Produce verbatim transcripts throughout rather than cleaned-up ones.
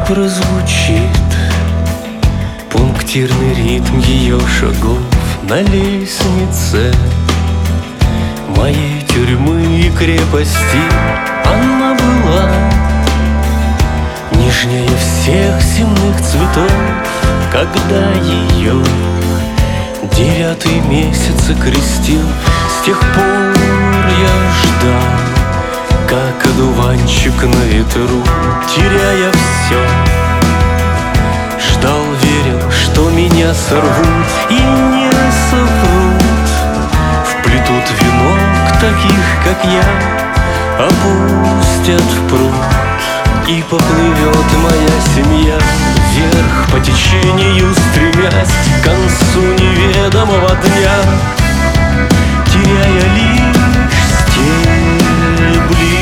прозвучит пунктирный ритм ее шагов на лестнице моей тюрьмы и крепости. Она была нежнее всех земных цветов, когда ее девятый месяц окрестил. С тех пор я ждал, как одуванчик на ветру, теряя все. Ждал, верил, что меня сорвут и не соврут, вплетут венок таких, как я, опустят в пруд, и поплывет моя семья вверх по течению, стремясь к концу неведомого дня, теряя лишь стебли.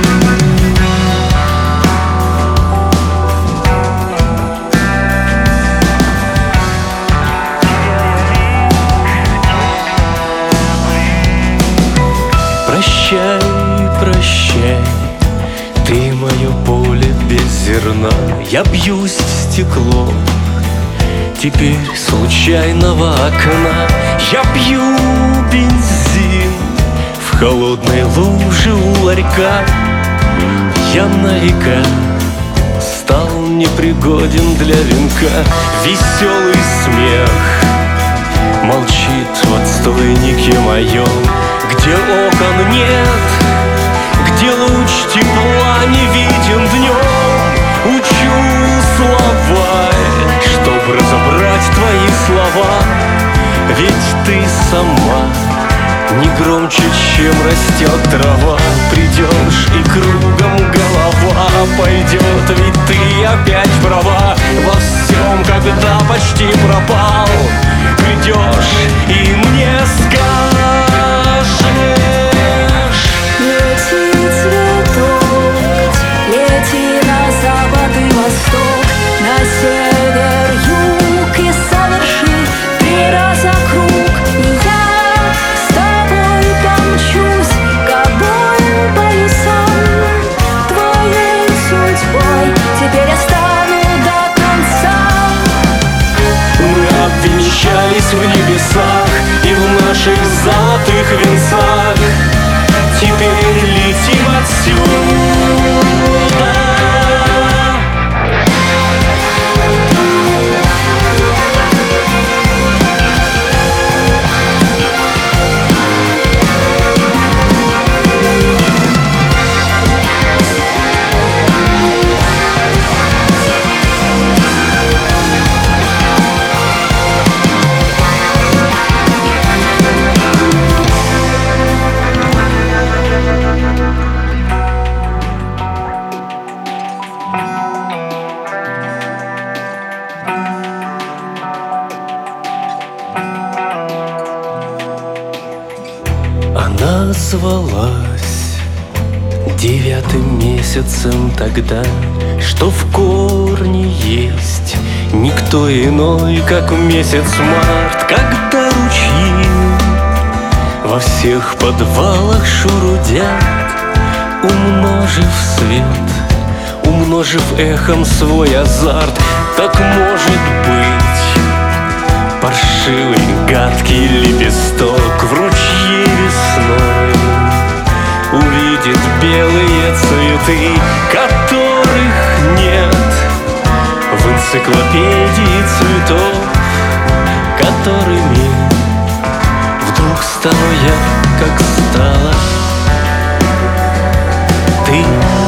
Прощай, прощай, ты мое поле без зерна. Я бьюсь в стекло теперь случайного окна. Я пью бензин в холодной луже у ларька. Я на века стал непригоден для венка. Веселый смех молчит в отстойнике моем, где окон нет, где луч тепла не виден днем. Учу слова, чтоб разобрать твои слова, ведь ты сама не громче, чем растет трава. Придешь и кругом голова пойдет, ведь ты опять права во всем, когда почти пропал. Придешь и мне скажешь: лети, цветок, лети на запад и восток, на север, юг, и соверши три раза круг. И я с тобой помчусь к обоим полюсам. Твоей судьбой теперь я стану до конца. Мы обвенчались в небесах и в наших золотых венцах. Теперь летим отсюда. Она звалась девятым месяцем тогда, что в корне есть никто иной, как месяц март, когда ручьи во всех подвалах шурудят, умножив свет, умножив эхом свой азарт. Так может быть, паршивый гадкий лепесток в ручье весной увидит белые цветы, которых нет в энциклопедии цветов, которыми вдруг стала я, как стала ты.